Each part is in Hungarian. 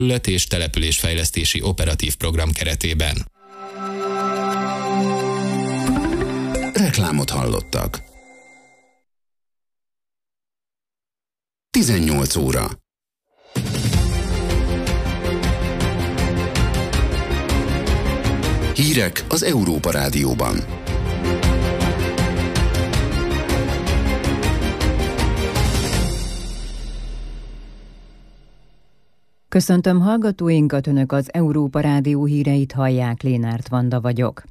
terület- és településfejlesztési operatív program keretében. Reklámot hallottak. 18 óra. Hírek az Európa Rádióban. Köszöntöm hallgatóinkat, Önök az Európa Rádió híreit hallják, Lénárt Vanda vagyok.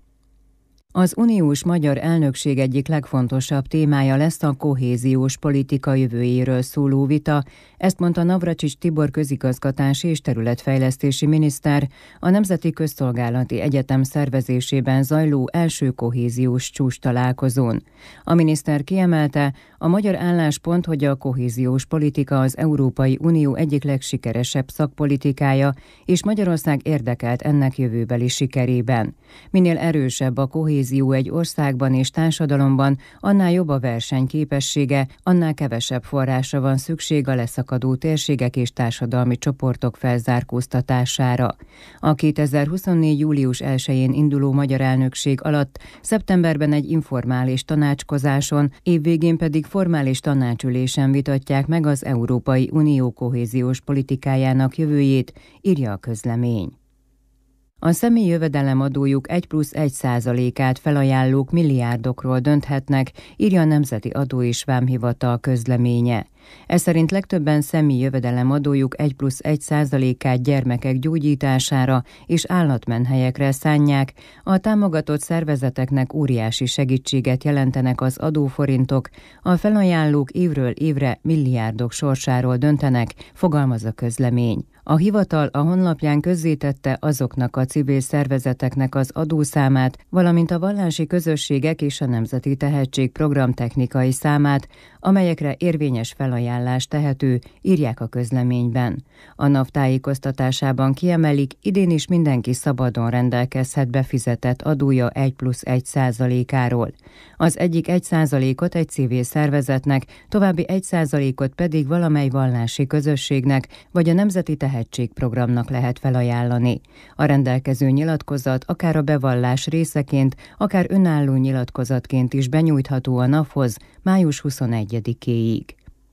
Az uniós magyar elnökség egyik legfontosabb témája lesz a kohéziós politika jövőjéről szóló vita, ezt mondta Navracsics Tibor közigazgatási és területfejlesztési miniszter a Nemzeti Közszolgálati Egyetem szervezésében zajló első kohéziós csúcstalálkozón. A miniszter kiemelte, a magyar álláspont, hogy a kohéziós politika az Európai Unió egyik legsikeresebb szakpolitikája, és Magyarország érdekelt ennek jövőbeli sikerében. Minél erősebb a kohézió egy országban és társadalomban, annál jobb a versenyképessége, annál kevesebb forrásra van szükség a leszakadó térségek és társadalmi csoportok felzárkóztatására. A 2024. július 1-én induló magyar elnökség alatt szeptemberben egy informális tanácskozáson, évvégén pedig formális tanácsülésen vitatják meg az Európai Unió kohéziós politikájának jövőjét, írja a közlemény. A személyi jövedelemadójuk 1+1%-át felajánlók milliárdokról dönthetnek, írja a Nemzeti Adó és Vámhivatal közleménye. Ez szerint legtöbben személyi jövedelemadójuk 1+1%-át gyermekek gyógyítására és állatmenhelyekre szánják, a támogatott szervezeteknek óriási segítséget jelentenek az adóforintok, a felajánlók évről évre milliárdok sorsáról döntenek, fogalmaz a közlemény. A hivatal a honlapján közzétette azoknak a civil szervezeteknek az adószámát, valamint a vallási közösségek és a Nemzeti Tehetségprogram technikai számát, amelyekre érvényes felajánlás tehető, írják a közleményben. A NAV tájékoztatásában kiemelik, idén is mindenki szabadon rendelkezhet befizetett adója 1+1%-áról. Az egyik 1%-ot egy civil szervezetnek, további 1%-ot pedig valamely vallási közösségnek vagy a Nemzeti Tehetségprogramnak lehet felajánlani. A rendelkező nyilatkozat akár a bevallás részeként, akár önálló nyilatkozatként is benyújtható a NAV-hoz május 21-éig.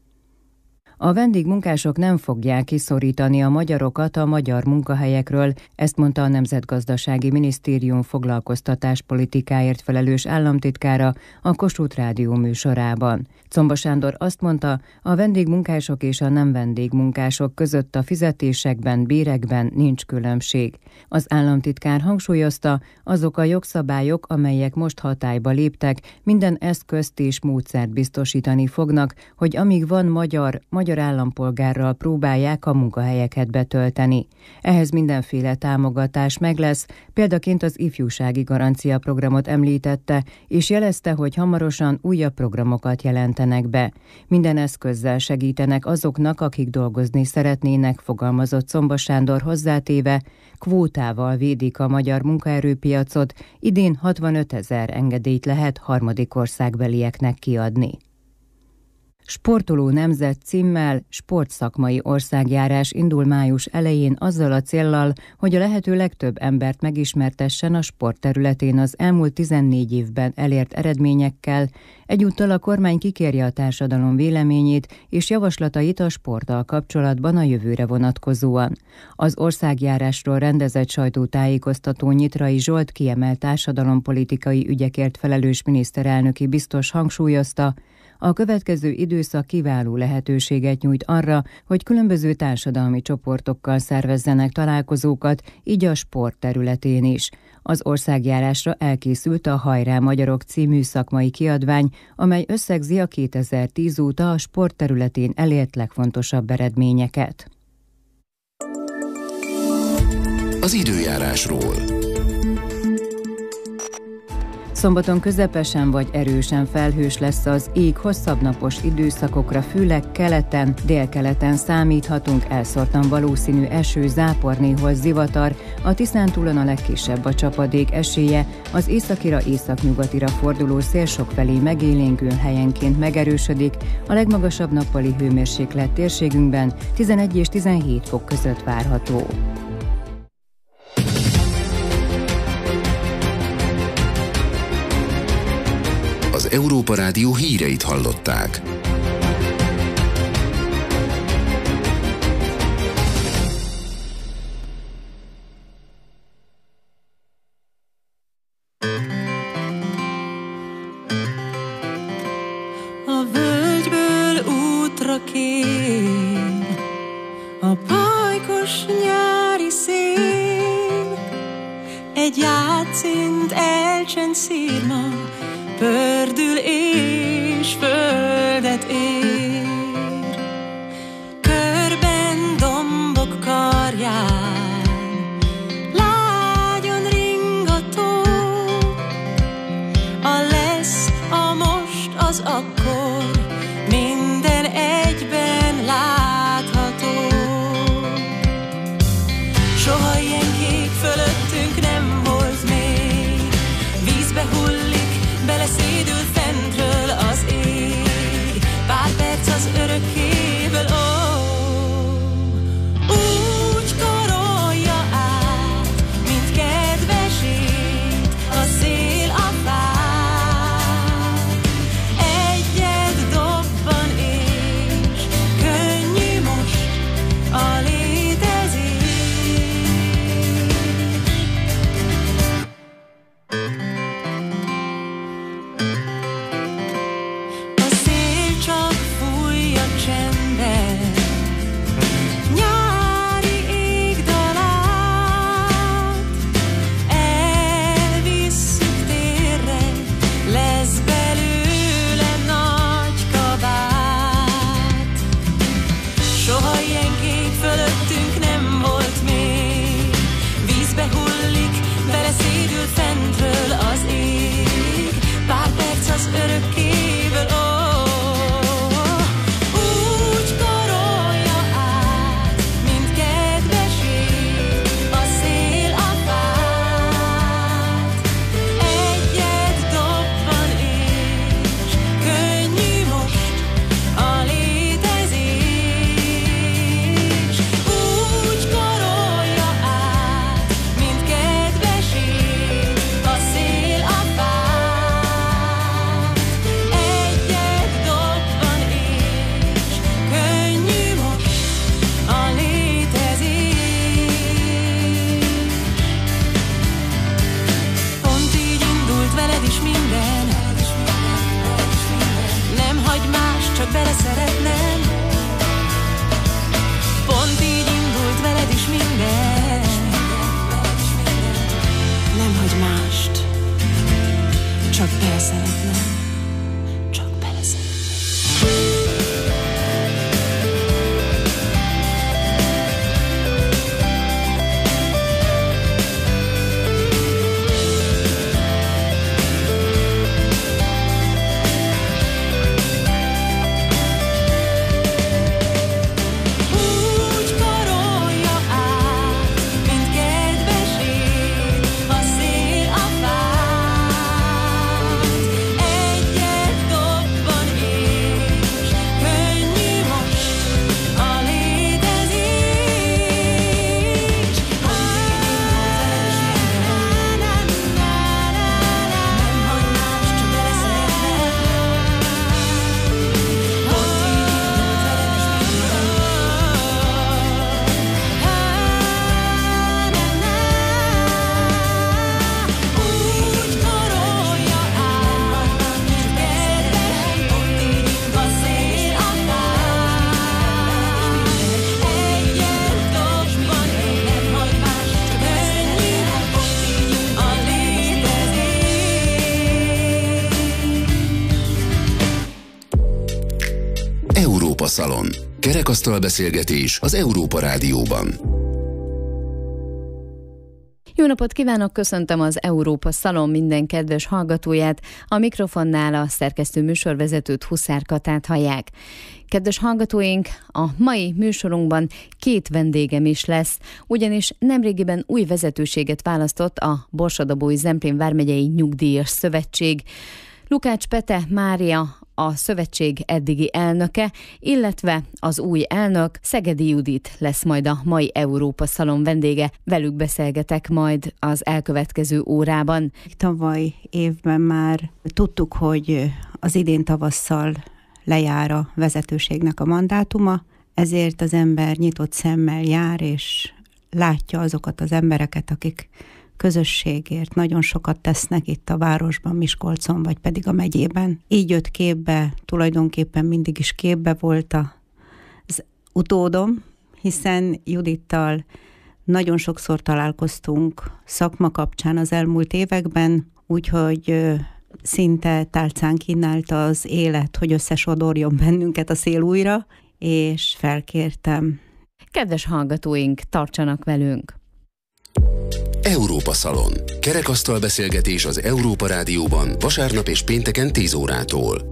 A vendégmunkások nem fogják kiszorítani a magyarokat a magyar munkahelyekről, ezt mondta a Nemzetgazdasági Minisztérium foglalkoztatáspolitikáért felelős államtitkára a Kossuth Rádió műsorában. Czomba Sándor azt mondta, a vendégmunkások és a nem vendégmunkások között a fizetésekben, bérekben nincs különbség. Az államtitkár hangsúlyozta, azok a jogszabályok, amelyek most hatályba léptek, minden eszközt és módszert biztosítani fognak, hogy amíg van magyar állampolgárral próbálják a munkahelyeket betölteni. Ehhez mindenféle támogatás meg lesz, példaként az ifjúsági garancia programot említette, és jelezte, hogy hamarosan újabb programokat jelentenek be. Minden eszközzel segítenek azoknak, akik dolgozni szeretnének, fogalmazott Czomba Sándor hozzátéve, kvótával védik a magyar munkaerőpiacot, idén 65 000 engedélyt lehet harmadik országbelieknek kiadni. Sportoló nemzet címmel sportszakmai országjárás indul május elején azzal a céllal, hogy a lehető legtöbb embert megismertessen a sport területén az elmúlt 14 évben elért eredményekkel, egyúttal a kormány kikérje a társadalom véleményét és javaslatait a sporttal kapcsolatban a jövőre vonatkozóan. Az országjárásról rendezett sajtótájékoztatón Nyitrai Zsolt kiemelt társadalompolitikai ügyekért felelős miniszterelnöki biztos hangsúlyozta, a következő időszak kiváló lehetőséget nyújt arra, hogy különböző társadalmi csoportokkal szervezzenek találkozókat, így a sport területén is. Az országjárásra elkészült a Hajrá Magyarok című szakmai kiadvány, amely összegzi a 2010 óta a sport területén elért legfontosabb eredményeket. Az időjárásról. Szombaton közepesen vagy erősen felhős lesz az ég, hosszabb napos időszakokra, főleg keleten, délkeleten számíthatunk, elszórtan valószínű eső, zápor, néhol zivatar, a Tiszántúlon a legkisebb a csapadék esélye, az északira, északnyugatira forduló szél sokfelé megélénkül, helyenként megerősödik, a legmagasabb nappali hőmérséklet térségünkben 11 és 17 fok között várható. Az Európa Rádió híreit hallották. A völgyből útra kér a pajkos nyári szél, egy játszint elcsend szírma, pördül és földet ér. Körben dombok karján lágyan ringató, a lesz, a most, az akkor, minden egyben látható. Soha ilyen kék fölöttünk nem volt még, vízbe hullik, beleszédül fentről az ég, pár perc az örökkéből, úgy karolja át, mint kedvesét a szél a fát. Egyet dobban és könnyű most a létezés. Szalon. Kerekasztal beszélgetés az Európa Rádióban. Jó napot kívánok, köszöntöm az Európa Szalon minden kedves hallgatóját. A mikrofonnál a szerkesztő műsorvezetőt, Huszár Katát hallják. Kedves hallgatóink, a mai műsorunkban 2 vendégem is lesz, ugyanis nemrégiben új vezetőséget választott a Borsod-Abaúj-Zemplén vármegyei Nyugdíjas Szövetség. Lukács Pete Mária a szövetség eddigi elnöke, illetve az új elnök, Szegedi Judit lesz majd a mai Európa Szalon vendége. Velük beszélgetek majd az elkövetkező órában. Tavaly évben már tudtuk, hogy az idén tavasszal lejár a vezetőségnek a mandátuma, ezért az ember nyitott szemmel jár, és látja azokat az embereket, akik közösségért nagyon sokat tesznek itt a városban, Miskolcon, vagy pedig a megyében. Így jött képbe, tulajdonképpen mindig is képbe volt az utódom, hiszen Judittal nagyon sokszor találkoztunk szakma kapcsán az elmúlt években, úgyhogy szinte tálcán kínálta az élet, hogy összesodorjon bennünket a szél újra, és felkértem. Kedves hallgatóink, tartsanak velünk! Európa Szalon. Kerekasztal beszélgetés az Európa Rádióban vasárnap és pénteken 10 órától.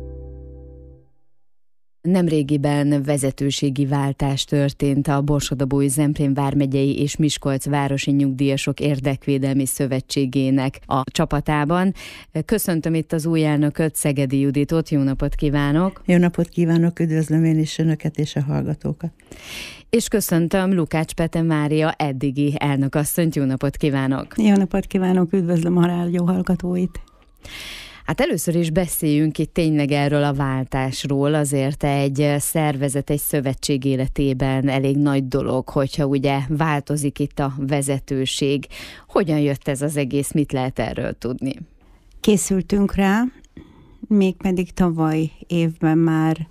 Nemrégiben vezetőségi váltás történt a Borsod-Abaúj-Zemplén vármegyei és Miskolc városi nyugdíjasok érdekvédelmi szövetségének a csapatában. Köszöntöm itt az új elnököt, Szegedi Juditot, jó napot kívánok! Jó napot kívánok, üdvözlöm én is önöket és a hallgatókat! És köszöntöm Lukács Pete Mária eddigi elnökasszonyt, jó napot kívánok! Jó napot kívánok, üdvözlöm a rádió hallgatóit! Hát először is beszéljünk itt tényleg erről a váltásról, azért egy szervezet, egy szövetség életében elég nagy dolog, hogyha ugye változik itt a vezetőség. Hogyan jött ez az egész, mit lehet erről tudni? Készültünk rá, mégpedig tavaly évben már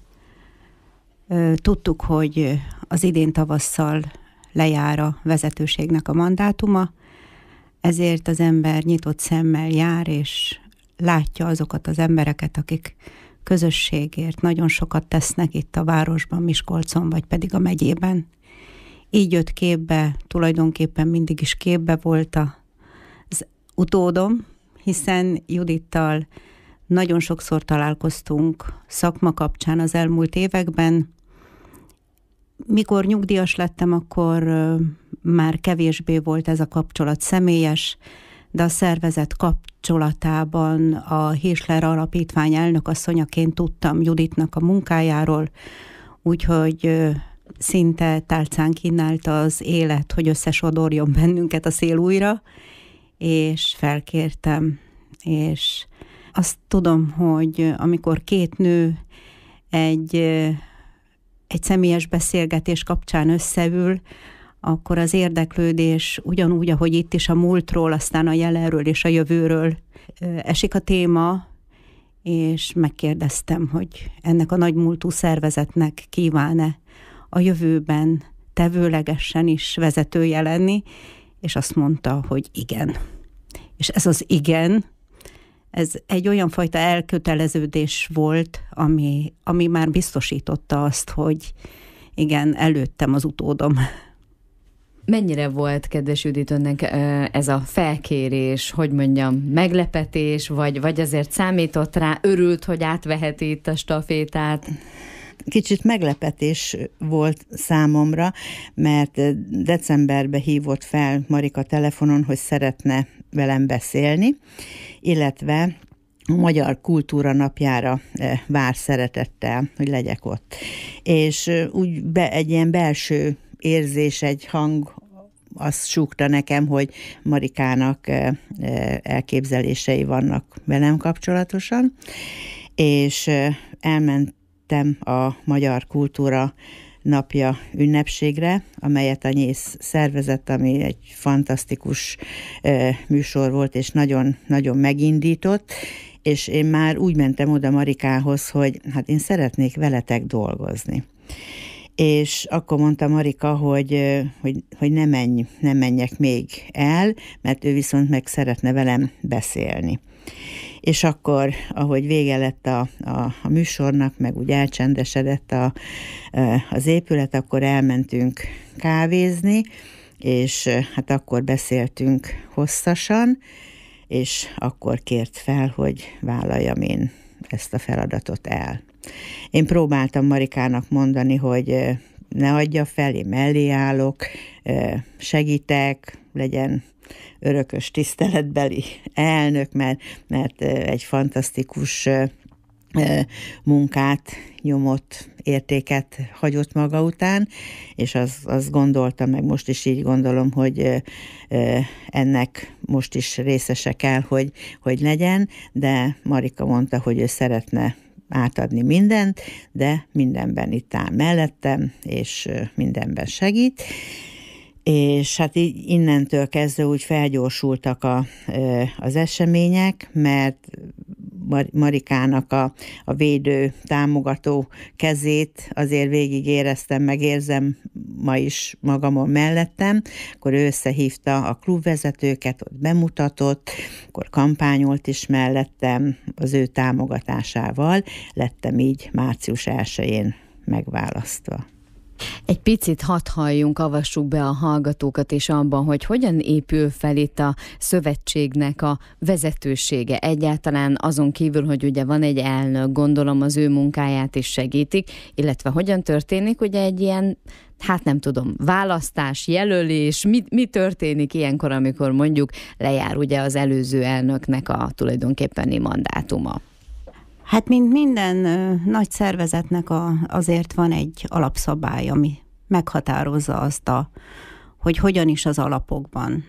tudtuk, hogy az idén tavasszal lejár a vezetőségnek a mandátuma, ezért az ember nyitott szemmel jár, és látja azokat az embereket, akik közösségért nagyon sokat tesznek itt a városban, Miskolcon, vagy pedig a megyében. Így jött képbe, tulajdonképpen mindig is képbe volt az utódom, hiszen Judittal nagyon sokszor találkoztunk szakma kapcsán az elmúlt években. Mikor nyugdíjas lettem, akkor már kevésbé volt ez a kapcsolat személyes, de a szervezet kapcsolatában a Hirschler Alapítvány elnökasszonyaként tudtam Juditnak a munkájáról, úgyhogy szinte tálcán kínálta az élet, hogy összesodorjon bennünket a szél újra, és felkértem. És azt tudom, hogy amikor 2 nő egy személyes beszélgetés kapcsán összeül, akkor az érdeklődés ugyanúgy, ahogy itt is a múltról, aztán a jelenről és a jövőről esik a téma, és megkérdeztem, hogy ennek a nagymúltú szervezetnek kíván-e a jövőben tevőlegesen is vezetője lenni, és azt mondta, hogy igen. És ez az igen, ez egy olyan fajta elköteleződés volt, ami már biztosította azt, hogy igen, előttem az utódom. Mennyire volt, kedves Judit, önnek ez a felkérés, hogy mondjam, meglepetés, vagy azért számított rá, örült, hogy átveheti itt a stafétát? Kicsit meglepetés volt számomra, mert decemberben hívott fel Marika telefonon, hogy szeretne velem beszélni, illetve a Magyar Kultúra Napjára vár szeretettel, hogy legyek ott. És úgy egy ilyen belső érzés, egy hang azt súgta nekem, hogy Marikának elképzelései vannak velem kapcsolatosan, és elmentem a Magyar Kultúra Napja ünnepségre, amelyet a Nyész szervezett, ami egy fantasztikus műsor volt, és nagyon megindított, és én már úgy mentem oda Marikához, hogy hát én szeretnék veletek dolgozni. És akkor mondta Marika, hogy ne menjek még el, mert ő viszont meg szeretne velem beszélni. És akkor, ahogy vége lett a műsornak, meg úgy elcsendesedett az épület, akkor elmentünk kávézni, és hát akkor beszéltünk hosszasan, és akkor kért fel, hogy vállaljam én ezt a feladatot el. Én próbáltam Marikának mondani, hogy ne adja fel, én mellé állok, segítek, legyen örökös tiszteletbeli elnök, mert egy fantasztikus munkát nyomott, értéket hagyott maga után, és azt gondoltam, meg most is így gondolom, hogy ennek most is részese kell, hogy legyen, de Marika mondta, hogy ő szeretne átadni mindent, de mindenben itt áll mellettem, és mindenben segít. És hát így innentől kezdve úgy felgyorsultak az események, mert Marikának a védő, támogató kezét azért végig éreztem, megérzem ma is magamon mellettem, akkor ő összehívta a klubvezetőket, ott bemutatott, akkor kampányolt is mellettem, az ő támogatásával lettem így március 1-én megválasztva. Egy picit hadd halljunk, avassuk be a hallgatókat is abban, hogy hogyan épül fel itt a szövetségnek a vezetősége. Egyáltalán azon kívül, hogy ugye van egy elnök, gondolom az ő munkáját is segítik, illetve hogyan történik ugye egy ilyen, hát nem tudom, választás, jelölés, mi történik ilyenkor, amikor mondjuk lejár ugye az előző elnöknek a tulajdonképpeni mandátuma? Hát mint minden nagy szervezetnek azért van egy alapszabály, ami meghatározza azt, hogy hogyan is az alapokban.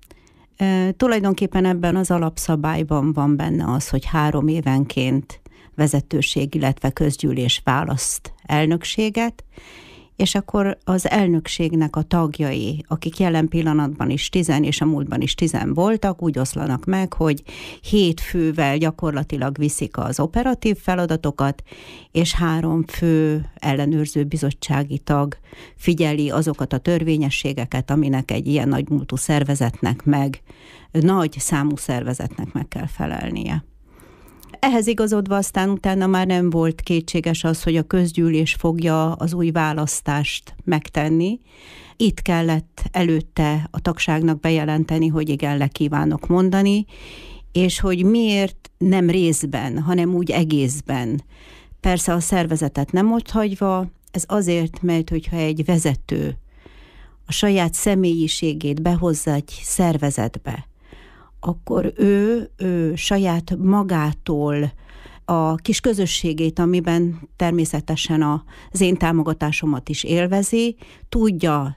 Tulajdonképpen ebben az alapszabályban van benne az, hogy 3 évenként vezetőség, illetve közgyűlés választ elnökséget, és akkor az elnökségnek a tagjai, akik jelen pillanatban is 10 és a múltban is 10 voltak, úgy oszlanak meg, hogy 7 fővel gyakorlatilag viszik az operatív feladatokat, és 3 fő ellenőrző bizottsági tag figyeli azokat a törvényességeket, aminek egy ilyen nagy múltú szervezetnek nagy számú szervezetnek meg kell felelnie. Ehhez igazodva aztán utána már nem volt kétséges az, hogy a közgyűlés fogja az új választást megtenni. Itt kellett előtte a tagságnak bejelenteni, hogy igen, le kívánok mondani, és hogy miért nem részben, hanem úgy egészben. Persze a szervezetet nem otthagyva, ez azért, mert hogyha egy vezető a saját személyiségét behozza egy szervezetbe, akkor ő saját magától a kis közösségét, amiben természetesen az én támogatásomat is élvezi, tudja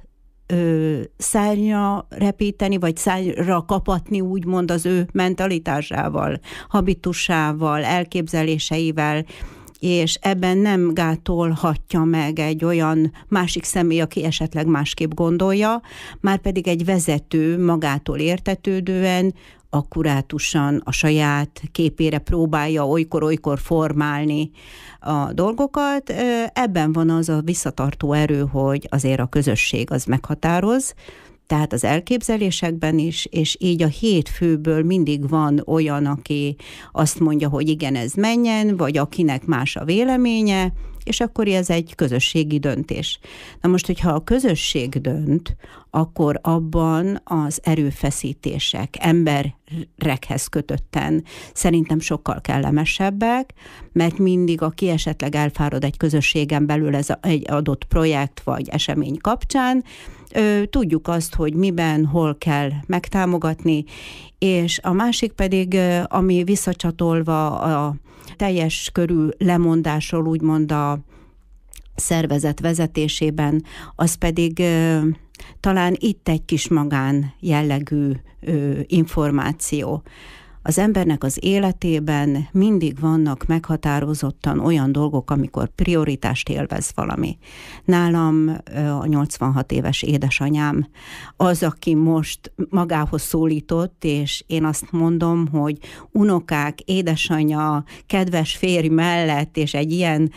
szárnya repíteni, vagy szárra kapatni, úgymond az ő mentalitásával, habitusával, elképzeléseivel, és ebben nem gátolhatja meg egy olyan másik személy, aki esetleg másképp gondolja, már pedig egy vezető magától értetődően, akkurátusan a saját képére próbálja olykor-olykor formálni a dolgokat. Ebben van az a visszatartó erő, hogy azért a közösség az meghatároz, tehát az elképzelésekben is, és így a 7 főből mindig van olyan, aki azt mondja, hogy igen, ez menjen, vagy akinek más a véleménye, és akkor ez egy közösségi döntés. Na most, hogyha a közösség dönt, akkor abban az erőfeszítések emberekhez kötötten szerintem sokkal kellemesebbek, mert mindig, aki esetleg elfárad egy közösségen belül ez egy adott projekt vagy esemény kapcsán, tudjuk azt, hogy miben, hol kell megtámogatni, és a másik pedig, ami visszacsatolva a teljes körű lemondásról, úgymond a szervezet vezetésében, az pedig talán itt egy kis magán jellegű információ. Az embernek az életében mindig vannak meghatározottan olyan dolgok, amikor prioritást élvez valami. Nálam a 86 éves édesanyám az, aki most magához szólított, és én azt mondom, hogy unokák, édesanyja, kedves férj mellett, és egy ilyen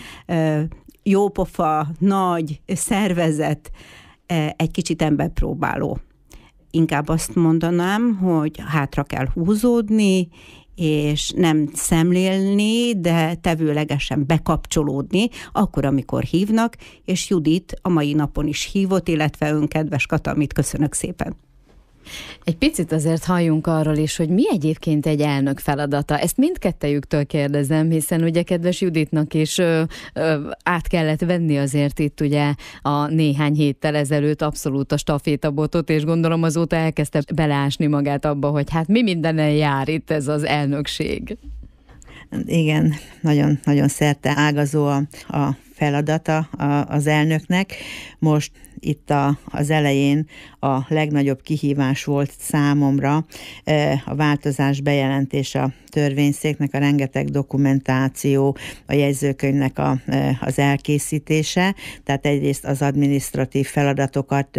jópofa, nagy szervezet egy kicsit emberpróbáló. Inkább azt mondanám, hogy hátra kell húzódni, és nem szemlélni, de tevőlegesen bekapcsolódni, akkor, amikor hívnak, és Judit a mai napon is hívott, illetve ön, kedves Kata, amit köszönök szépen. Egy picit azért halljunk arról is, hogy mi egyébként egy elnök feladata. Ezt mindkettejüktől kérdezem, hiszen ugye kedves Juditnak is át kellett venni azért itt ugye a néhány héttel ezelőtt abszolút a stafétabotot, és gondolom azóta elkezdte beleásni magát abba, hogy hát mi mindenen jár itt ez az elnökség. Igen, nagyon szerte ágazó a feladata az elnöknek. Most itt az elején a legnagyobb kihívás volt számomra a változás bejelentése a törvényszéknek, a rengeteg dokumentáció, a jegyzőkönyvnek az elkészítése, tehát egyrészt az adminisztratív feladatokat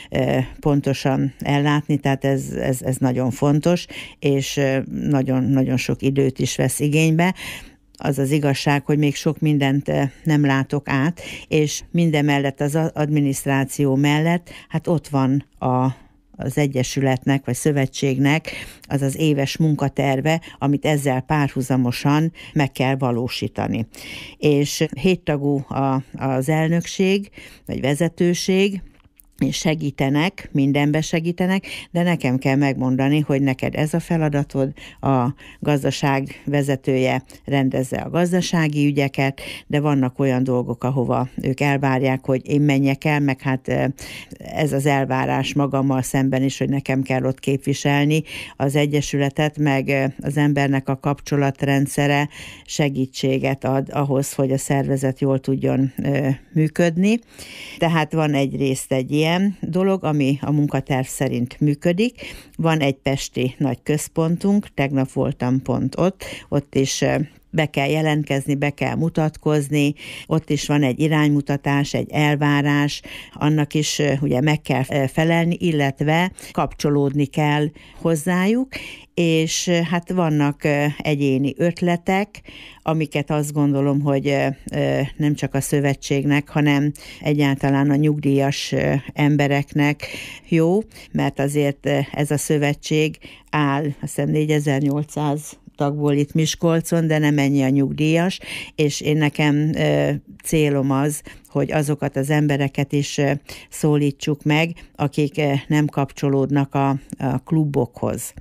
pontosan ellátni, tehát ez nagyon fontos, és nagyon sok időt is vesz igénybe. Az az igazság, hogy még sok mindent nem látok át, és mindemellett az adminisztráció mellett, hát ott van az egyesületnek, vagy szövetségnek az éves munkaterve, amit ezzel párhuzamosan meg kell valósítani. És 7 tagú az elnökség, vagy vezetőség, és segítenek, mindenbe segítenek, de nekem kell megmondani, hogy neked ez a feladatod, a gazdaság vezetője rendezze a gazdasági ügyeket, de vannak olyan dolgok, ahova ők elvárják, hogy én menjek el, meg hát ez az elvárás magammal szemben is, hogy nekem kell ott képviselni az egyesületet, meg az embernek a kapcsolatrendszere segítséget ad ahhoz, hogy a szervezet jól tudjon működni. Tehát van egyrészt egy ilyen dolog, ami a munkaterv szerint működik. Van egy pesti nagy központunk, tegnap voltam pont ott is be kell jelentkezni, be kell mutatkozni, ott is van egy iránymutatás, egy elvárás, annak is ugye meg kell felelni, illetve kapcsolódni kell hozzájuk, és hát vannak egyéni ötletek, amiket azt gondolom, hogy nem csak a szövetségnek, hanem egyáltalán a nyugdíjas embereknek jó, mert azért ez a szövetség áll, azt hiszem 4800 tagból itt Miskolcon, de nem ennyi a nyugdíjas, és én nekem célom az, hogy azokat az embereket is szólítsuk meg, akik nem kapcsolódnak a klubokhoz.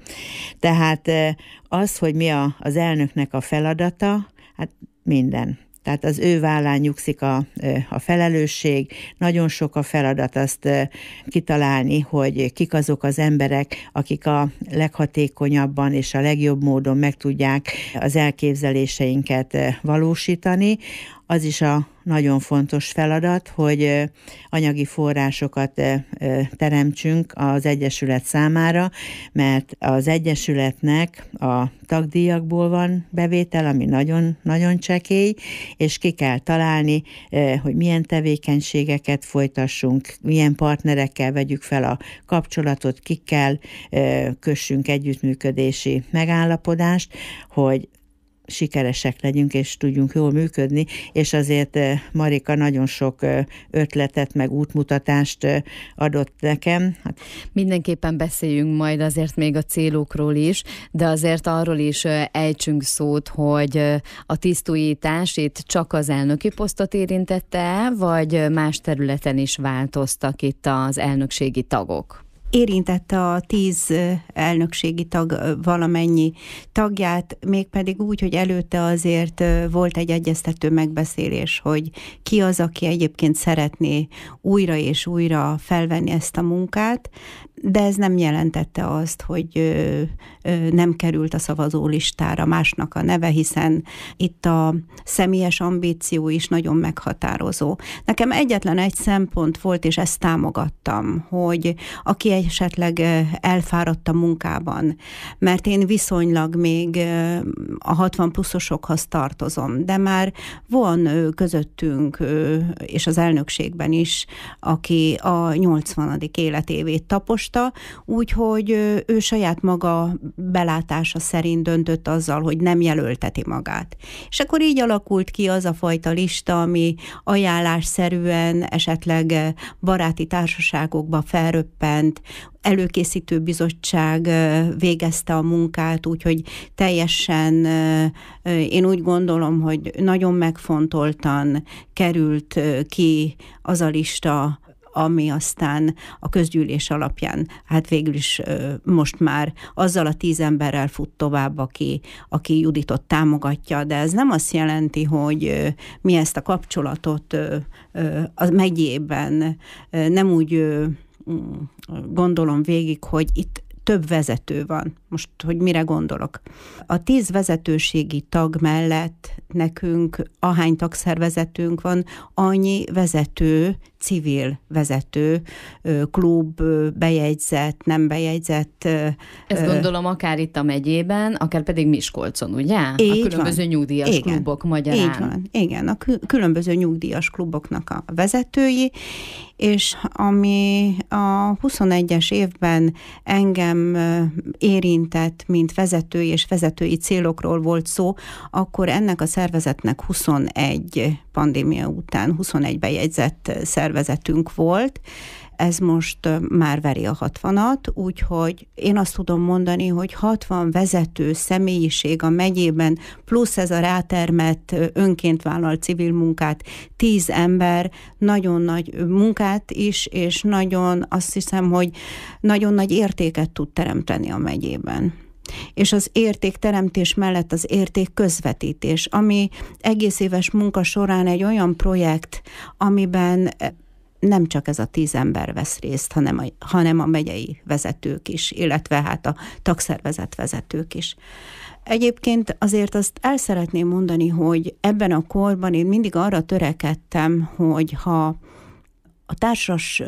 Tehát az, hogy mi az elnöknek a feladata, hát minden. Tehát az ő vállán nyugszik a felelősség, nagyon sok a feladat azt kitalálni, hogy kik azok az emberek, akik a leghatékonyabban és a legjobb módon meg tudják az elképzeléseinket valósítani. Az is a nagyon fontos feladat, hogy anyagi forrásokat teremtsünk az Egyesület számára, mert az Egyesületnek a tagdíjakból van bevétel, ami nagyon csekély, és ki kell találni, hogy milyen tevékenységeket folytassunk, milyen partnerekkel vegyük fel a kapcsolatot, kikkel kössünk együttműködési megállapodást, hogy sikeresek legyünk, és tudjunk jól működni, és azért Marika nagyon sok ötletet, meg útmutatást adott nekem. Mindenképpen beszéljünk majd azért még a célokról is, de azért arról is ejtsünk szót, hogy a tisztújítás itt csak az elnöki posztot érintette, vagy más területen is változtak itt az elnökségi tagok? Érintette a 10 elnökségi tag valamennyi tagját, mégpedig úgy, hogy előtte azért volt egy egyeztető megbeszélés, hogy ki az, aki egyébként szeretné újra és újra felvenni ezt a munkát, de ez nem jelentette azt, hogy nem került a szavazólistára másnak a neve, hiszen itt a személyes ambíció is nagyon meghatározó. Nekem egyetlen egy szempont volt, és ezt támogattam, hogy aki esetleg elfáradt a munkában, mert én viszonylag még a 60 pluszosokhoz tartozom, de már van közöttünk, és az elnökségben is, aki a 80. életévét taposta, olvasta, úgyhogy ő saját maga belátása szerint döntött azzal, hogy nem jelölteti magát. És akkor így alakult ki az a fajta lista, ami ajánlásszerűen esetleg baráti társaságokba felröppent, előkészítő bizottság végezte a munkát, úgyhogy teljesen én úgy gondolom, hogy nagyon megfontoltan került ki az a lista, ami aztán a közgyűlés alapján, hát végül is most már azzal a 10 emberrel fut tovább, aki Juditot támogatja, de ez nem azt jelenti, hogy mi ezt a kapcsolatot a megyében nem úgy gondolom végig, hogy itt több vezető van. Most, hogy mire gondolok. A 10 vezetőségi tag mellett nekünk, ahány tagszervezetünk van, annyi vezető, civil vezető, klub, bejegyzett, nem bejegyzett. Ezt gondolom akár itt a megyében, akár pedig Miskolcon, ugye? Így a különböző van. nyugdíjas Igen. klubok magyarán. Így van, igen, a különböző nyugdíjas kluboknak a vezetői, és ami a 21-es évben engem érintett, mint vezetői és vezetői célokról volt szó, akkor ennek a szervezetnek 21 pandémia után 21 bejegyzett szervezetünk volt. Ez most már veri a 60-at, úgyhogy én azt tudom mondani, hogy 60 vezető személyiség a megyében, plusz ez a rátermett önként vállalt civil munkát, 10 ember, nagyon nagy munkát is, és nagyon, azt hiszem, hogy nagyon nagy értéket tud teremteni a megyében. És az értékteremtés mellett az érték közvetítés, ami egész éves munka során egy olyan projekt, amiben nem csak ez a 10 ember vesz részt, hanem a megyei vezetők is, illetve hát a tagszervezet vezetők is. Egyébként azért azt el szeretném mondani, hogy ebben a korban én mindig arra törekedtem, hogy ha a társas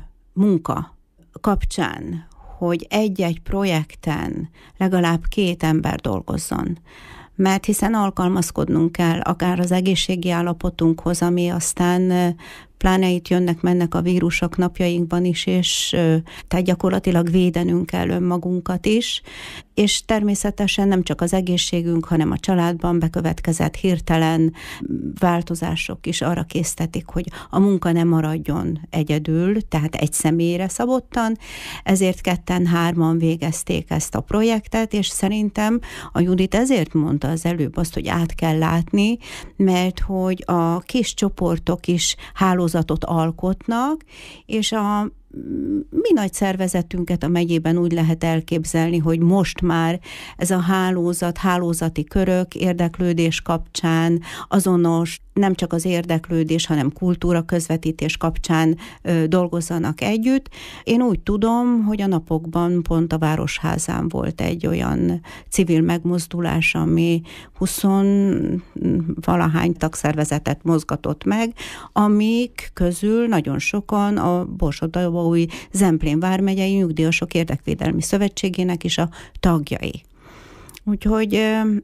munka kapcsán, hogy egy-egy projekten legalább 2 ember dolgozzon. Mert hiszen alkalmazkodnunk kell akár az egészségi állapotunkhoz, ami aztán pláne itt jönnek-mennek a vírusok napjainkban is, és tehát gyakorlatilag védenünk kell önmagunkat is, és természetesen nem csak az egészségünk, hanem a családban bekövetkezett hirtelen változások is arra késztetik, hogy a munka nem maradjon egyedül, tehát egy személyre szabottan, ezért 2-3 végezték ezt a projektet, és szerintem a Judit ezért mondta az előbb azt, hogy át kell látni, mert hogy a kis csoportok is hálózatot alkotnak, és a mi nagy szervezetünket a megyében úgy lehet elképzelni, hogy most már ez a hálózati körök érdeklődés kapcsán azonos, nem csak az érdeklődés, hanem kultúra közvetítés kapcsán dolgozzanak együtt. Én úgy tudom, hogy a napokban pont a Városházán volt egy olyan civil megmozdulás, ami 20-valahány tagszervezetet mozgatott meg, amik közül nagyon sokan a Borsod-Abaúj Zemplén vármegyei Nyugdíjasok Érdekvédelmi Szövetségének is a tagjai. Úgyhogy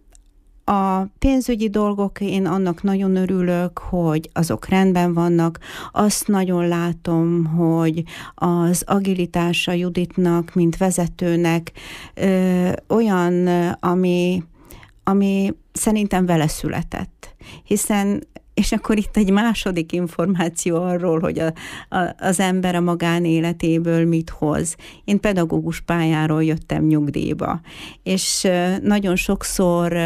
a pénzügyi dolgok, én annak nagyon örülök, hogy azok rendben vannak. Azt nagyon látom, hogy az agilitása Juditnak, mint vezetőnek olyan, ami szerintem vele született. Hiszen és akkor itt egy második információ arról, hogy az ember a magánéletéből mit hoz. Én pedagógus pályáról jöttem nyugdíjba, és nagyon sokszor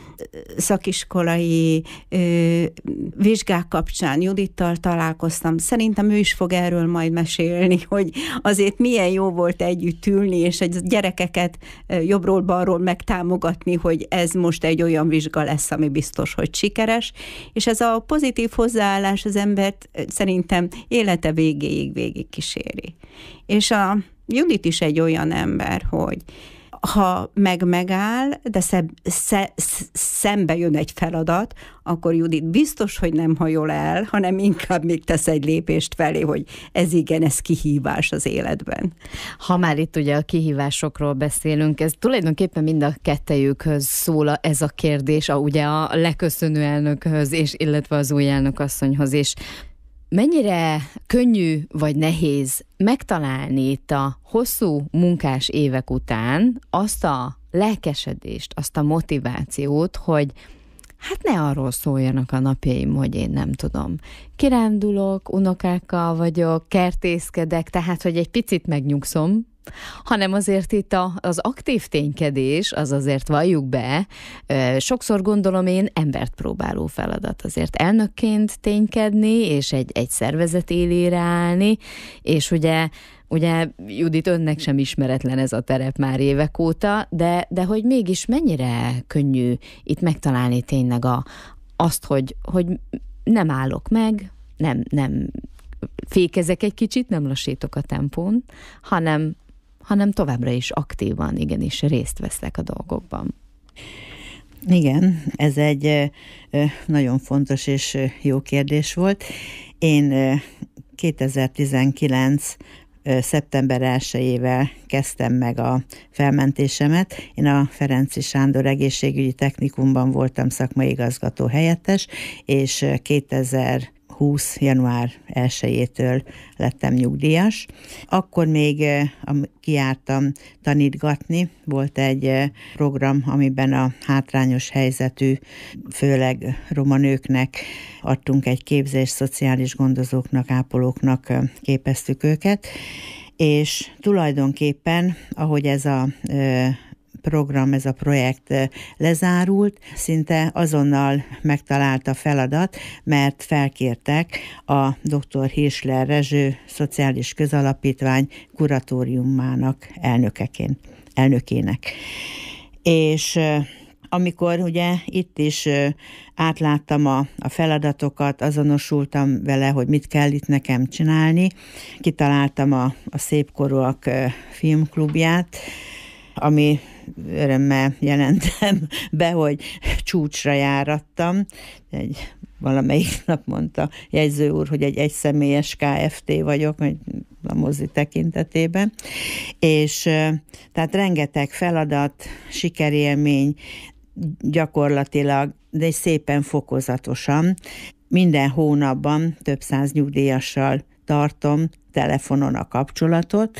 szakiskolai vizsgák kapcsán Judittal találkoztam. Szerintem ő is fog erről majd mesélni, hogy azért milyen jó volt együtt ülni, és a gyerekeket jobbról-balról megtámogatni, hogy ez most egy olyan vizsga lesz, ami biztos, hogy sikeres. És ez a pozitív hozzáállás az embert szerintem élete végig kíséri. És a Judit is egy olyan ember, hogy ha megáll, de szembe jön egy feladat, akkor Judit biztos, hogy nem hajol el, hanem inkább még tesz egy lépést felé, hogy ez kihívás az életben. Ha már itt ugye a kihívásokról beszélünk, ez tulajdonképpen mind a kettejükhöz szól ez a kérdés, ugye a leköszönő elnökhöz, és illetve az új elnökasszonyhoz is. Mennyire könnyű vagy nehéz megtalálni itt a hosszú munkás évek után azt a lelkesedést, azt a motivációt, hogy hát ne arról szóljanak a napjaim, hogy én nem tudom, kirándulok, unokákkal vagyok, kertészkedek, tehát hogy egy picit megnyugszom, hanem azért itt az aktív ténykedés, az azért valljuk be, sokszor gondolom én embert próbáló feladat azért elnökként ténykedni, és egy szervezet élére állni, és ugye Judit, önnek sem ismeretlen ez a terep már évek óta, de hogy mégis mennyire könnyű itt megtalálni tényleg azt, hogy nem állok meg, nem fékezek egy kicsit, nem lassítok a tempón, hanem továbbra is aktívan, igenis részt veszek a dolgokban. Igen, ez egy nagyon fontos és jó kérdés volt. Én 2019 szeptember 1-ével kezdtem meg a felmentésemet. Én a Ferenczy Sándor Egészségügyi Technikumban voltam szakmai igazgató helyettes, és 2020. január 1-től lettem nyugdíjas. Akkor még kijártam tanítgatni, volt egy program, amiben a hátrányos helyzetű, főleg roma nőknek adtunk egy képzést, szociális gondozóknak, ápolóknak képeztük őket, és tulajdonképpen, ahogy ez a program, ez a projekt lezárult, szinte azonnal megtalált a feladat, mert felkértek a dr. Hirschler Rezső Szociális Közalapítvány kuratóriumának elnökének. És amikor ugye itt is átláttam a feladatokat, azonosultam vele, hogy mit kell itt nekem csinálni, kitaláltam a Szépkorúak filmklubját, ami örömmel jelentem be, hogy csúcsra járattam. Valamelyik nap mondta jegyző úr, hogy egy egyszemélyes KFT vagyok, a mozi tekintetében. És tehát rengeteg feladat, sikerélmény, gyakorlatilag, de szépen fokozatosan. Minden hónapban több száz nyugdíjassal tartom telefonon a kapcsolatot,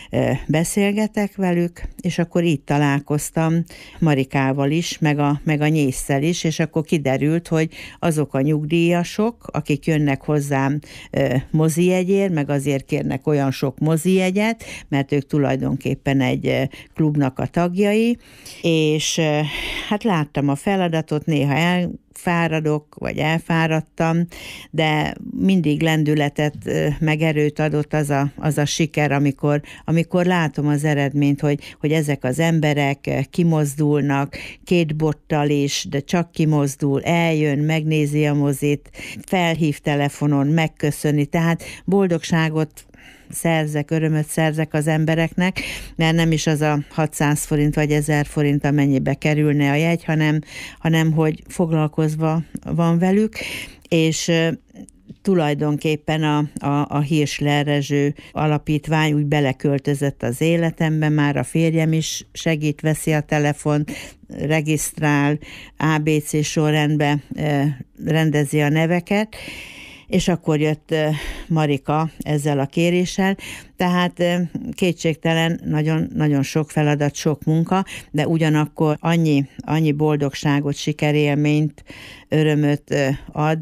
beszélgetek velük, és akkor így találkoztam Marikával is, meg a Nyésszel is, és akkor kiderült, hogy azok a nyugdíjasok, akik jönnek hozzám mozijegyért, meg azért kérnek olyan sok mozijegyet, mert ők tulajdonképpen egy klubnak a tagjai, és hát láttam a feladatot, néha elfáradok, vagy elfáradtam, de mindig lendületet, meg erőt adott az a siker, amikor látom az eredményt, hogy ezek az emberek kimozdulnak, két bottal is, de csak kimozdul, eljön, megnézi a mozit, felhív telefonon, megköszöni, tehát boldogságot szerzek, örömöt szerzek az embereknek, mert nem is az a 600 forint vagy 1000 forint, amennyibe kerülne a jegy, hanem hogy foglalkozva van velük, és tulajdonképpen a Hirschler Rezső alapítvány úgy beleköltözött az életembe, már a férjem is segít, veszi a telefont, regisztrál, ABC sorrendbe rendezi a neveket, és akkor jött Marika ezzel a kéréssel, tehát kétségtelen nagyon, nagyon sok feladat, sok munka, de ugyanakkor annyi boldogságot, sikerélményt, örömöt ad,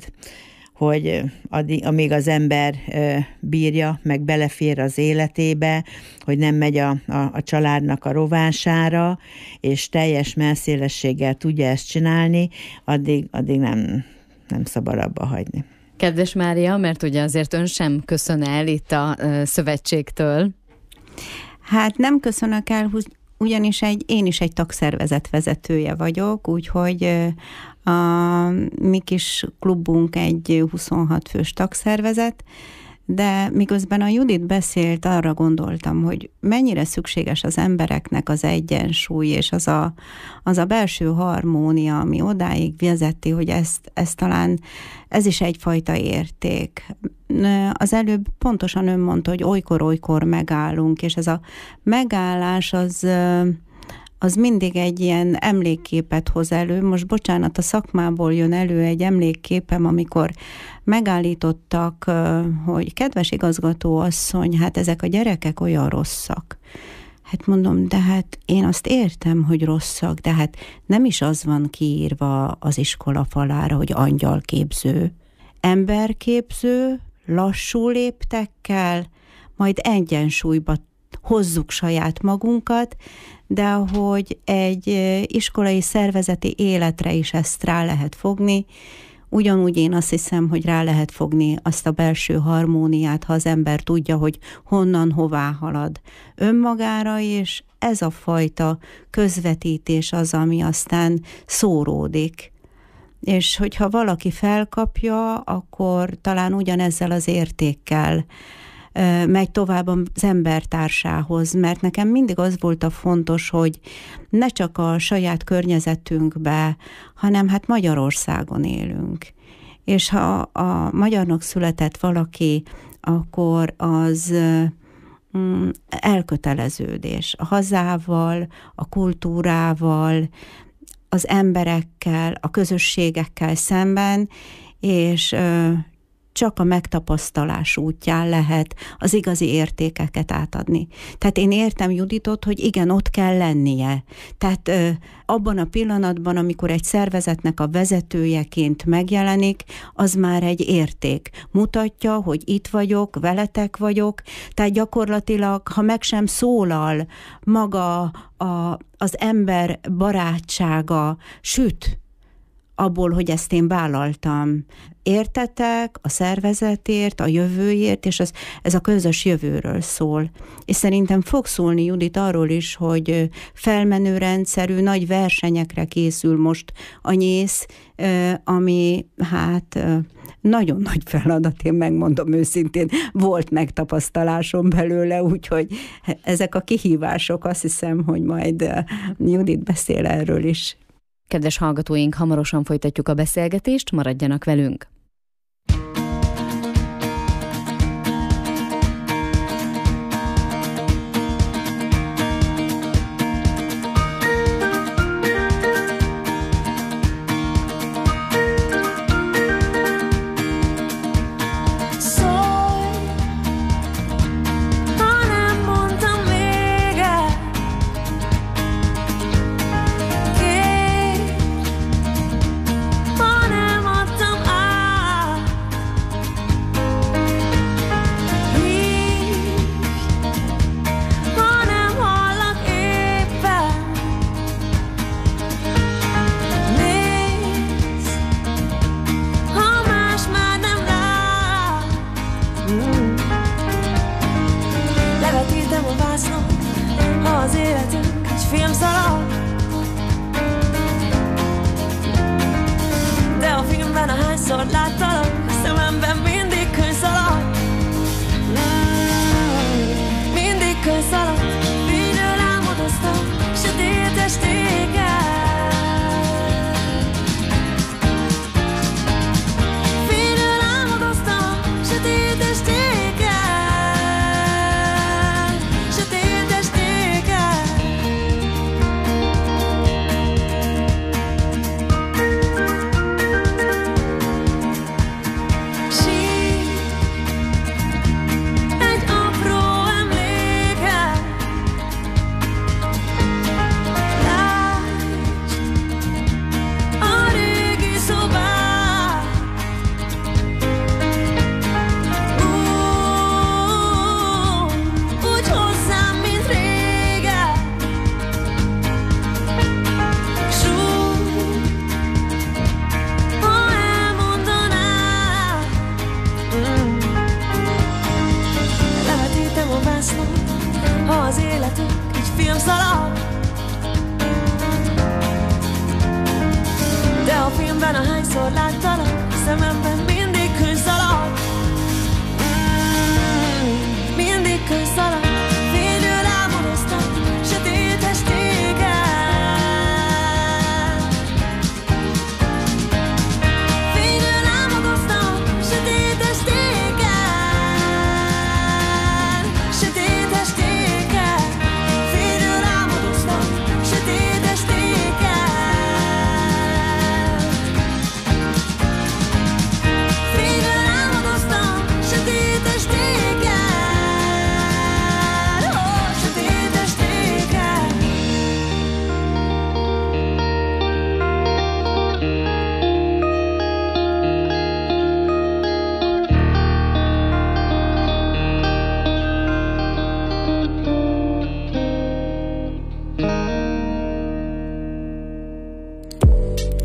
hogy amíg az ember bírja, meg belefér az életébe, hogy nem megy a családnak a rovására, és teljes mellszélességgel tudja ezt csinálni, addig nem szabad abba hagyni. Kedves Mária, mert ugye azért ön sem köszön el itt a szövetségtől. Hát nem köszönök el, ugyanis én is egy tagszervezet vezetője vagyok, úgyhogy a mi kis klubunk egy 26 fős tagszervezet, de miközben a Judit beszélt, arra gondoltam, hogy mennyire szükséges az embereknek az egyensúly, és az a belső harmónia, ami odáig vezeti, hogy ezt talán, ez is egyfajta érték. Az előbb pontosan ön mondta, hogy olykor megállunk, és ez a megállás az az mindig egy ilyen emlékképet hoz elő. Most bocsánat, a szakmából jön elő egy emlékképem, amikor megállítottak, hogy kedves igazgató asszony, hát ezek a gyerekek olyan rosszak. Hát mondom, de hát én azt értem, hogy rosszak, de hát nem is az van kiírva az iskola falára, hogy angyalképző. Emberképző, lassú léptekkel, majd egyensúlyba hozzuk saját magunkat, de hogy egy iskolai szervezeti életre is ezt rá lehet fogni, ugyanúgy én azt hiszem, hogy rá lehet fogni azt a belső harmóniát, ha az ember tudja, hogy honnan, hová halad önmagára, és ez a fajta közvetítés az, ami aztán szóródik. És hogyha valaki felkapja, akkor talán ugyanezzel az értékkel megy tovább az embertársához, mert nekem mindig az volt a fontos, hogy ne csak a saját környezetünkbe, hanem hát Magyarországon élünk. És ha a magyarnak született valaki, akkor az elköteleződés a hazával, a kultúrával, az emberekkel, a közösségekkel szemben, és csak a megtapasztalás útján lehet az igazi értékeket átadni. Tehát én értem Juditot, hogy igen, ott kell lennie. Tehát abban a pillanatban, amikor egy szervezetnek a vezetőjeként megjelenik, az már egy érték. Mutatja, hogy itt vagyok, veletek vagyok, tehát gyakorlatilag, ha meg sem szólal, maga az ember barátsága süt abból, hogy ezt én vállaltam. Értetek a szervezetért, a jövőért, és ez a közös jövőről szól. És szerintem fog szólni Judit arról is, hogy felmenő rendszerű nagy versenyekre készül most a NYÉSZ, ami hát nagyon nagy feladat, én megmondom őszintén, volt megtapasztalásom belőle, úgyhogy ezek a kihívások, azt hiszem, hogy majd Judit beszél erről is. Kedves hallgatóink, hamarosan folytatjuk a beszélgetést, maradjanak velünk! Sötét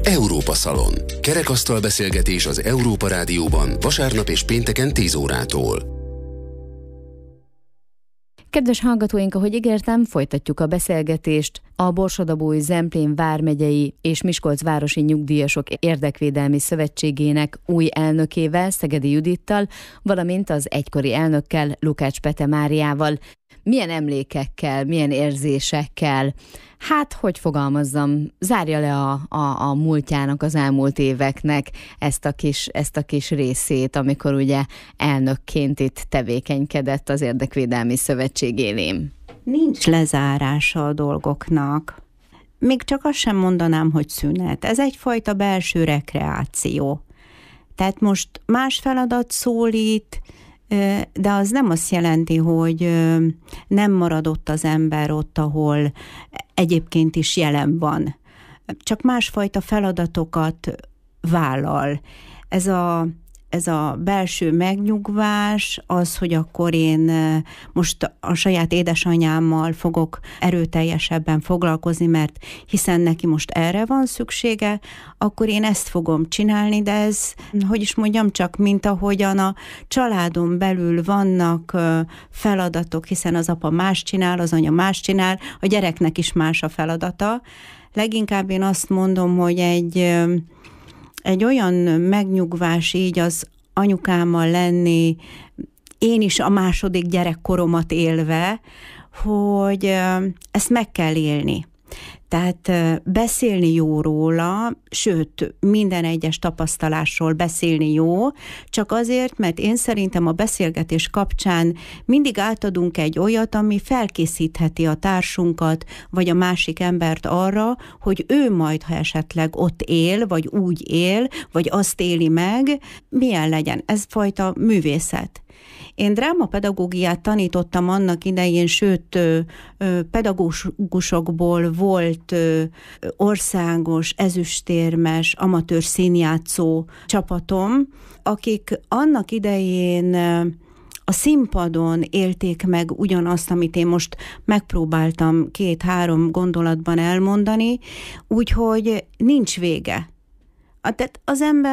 Európa Szalon. Kerekasztal beszélgetés az Európa Rádióban vasárnap és pénteken 10 órától. Kedves hallgatóink, ahogy ígértem, folytatjuk a beszélgetést a Borsod-Abaúj-Zemplén vármegyei és Miskolcvárosi Nyugdíjasok Érdekvédelmi Szövetségének új elnökével, Szegedi Judittal, valamint az egykori elnökkel, Lukács Pete Máriával. Milyen emlékekkel, milyen érzésekkel, hát hogy fogalmazzam, zárja le a múltjának, az elmúlt éveknek ezt a kis részét, amikor ugye elnökként itt tevékenykedett az Érdekvédelmi Szövetség élén. Nincs lezárása a dolgoknak. Még csak azt sem mondanám, hogy szünet. Ez egyfajta belső rekreáció. Tehát most más feladat szólít, de az nem azt jelenti, hogy nem maradott az ember ott, ahol egyébként is jelen van. Csak másfajta feladatokat vállal. Ez a belső megnyugvás, az, hogy akkor én most a saját édesanyámmal fogok erőteljesebben foglalkozni, mert hiszen neki most erre van szüksége, akkor én ezt fogom csinálni, de ez, hogy is mondjam, csak mint ahogyan a családon belül vannak feladatok, hiszen az apa más csinál, az anya más csinál, a gyereknek is más a feladata. Leginkább én azt mondom, hogy egy olyan megnyugvás így az anyukámmal lenni, én is a második gyerekkoromat élve, hogy ezt meg kell élni. Tehát beszélni jó róla, sőt, minden egyes tapasztalásról beszélni jó, csak azért, mert én szerintem a beszélgetés kapcsán mindig átadunk egy olyat, ami felkészítheti a társunkat, vagy a másik embert arra, hogy ő majd, ha esetleg ott él, vagy úgy él, vagy azt éli meg, milyen legyen. Ez fajta művészet. Én drámapedagógiát tanítottam annak idején, sőt, pedagógusokból volt országos, ezüstérmes, amatőr színjátszó csapatom, akik annak idején a színpadon élték meg ugyanazt, amit én most megpróbáltam 2-3 gondolatban elmondani, úgyhogy nincs vége. Tehát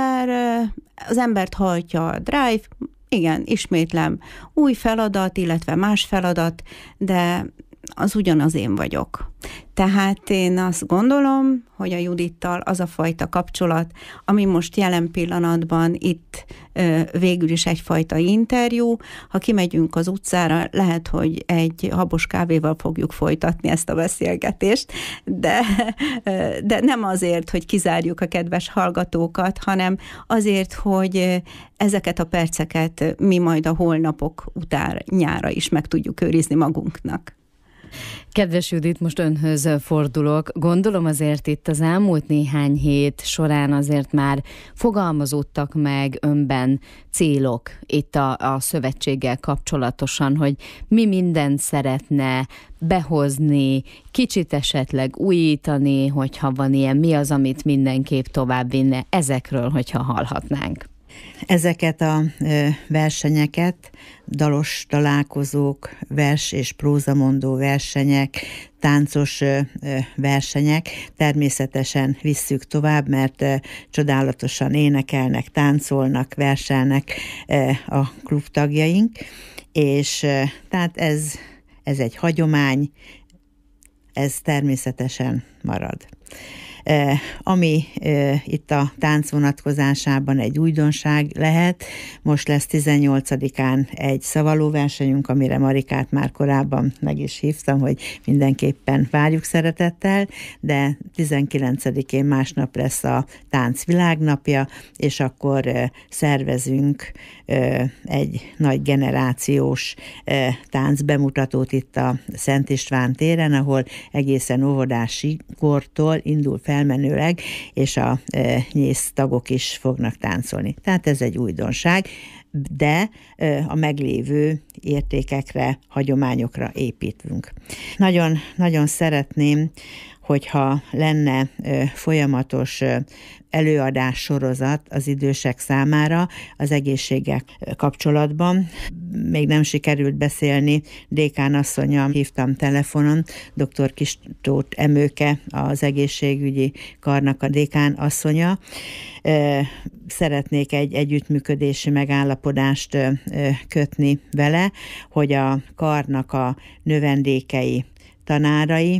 az embert hajtja a drive, igen, ismétlem, új feladat, illetve más feladat, de az ugyanaz én vagyok. Tehát én azt gondolom, hogy a Judittal az a fajta kapcsolat, ami most jelen pillanatban itt végül is egyfajta interjú, ha kimegyünk az utcára, lehet, hogy egy habos kávéval fogjuk folytatni ezt a beszélgetést, de nem azért, hogy kizárjuk a kedves hallgatókat, hanem azért, hogy ezeket a perceket mi majd a holnapok utánjára is meg tudjuk őrizni magunknak. Kedves Judit, most önhöz fordulok. Gondolom azért itt az elmúlt néhány hét során azért már fogalmazódtak meg önben célok itt a szövetséggel kapcsolatosan, hogy mi mindent szeretne behozni, kicsit esetleg újítani, hogyha van ilyen, mi az, amit mindenképp tovább vinne, ezekről, hogyha hallhatnánk. Ezeket a versenyeket, dalos találkozók, vers- és prózamondó versenyek, táncos versenyek természetesen visszük tovább, mert csodálatosan énekelnek, táncolnak, verselnek a klubtagjaink, és tehát ez egy hagyomány, ez természetesen marad. Ami itt a tánc vonatkozásában egy újdonság lehet, most lesz 18-án egy szavalóversenyünk, amire Marikát már korábban meg is hívtam, hogy mindenképpen várjuk szeretettel, de 19-én másnap lesz a tánc világnapja, és akkor szervezünk egy nagy generációs tánc bemutatót itt a Szent István téren, ahol egészen óvodási kortól indul felmenőleg, és a nyész tagok is fognak táncolni. Tehát ez egy újdonság. de a meglévő értékekre, hagyományokra építünk. Nagyon, nagyon szeretném, hogyha lenne folyamatos előadás sorozat az idősek számára az egészséggel kapcsolatban. Még nem sikerült beszélni, dékán asszonnyal hívtam telefonon, dr. Kistóth Emőke, az egészségügyi karnak a dékán asszonya. Szeretnék egy együttműködési megállapodást kötni vele, hogy a karnak a növendékei, tanárai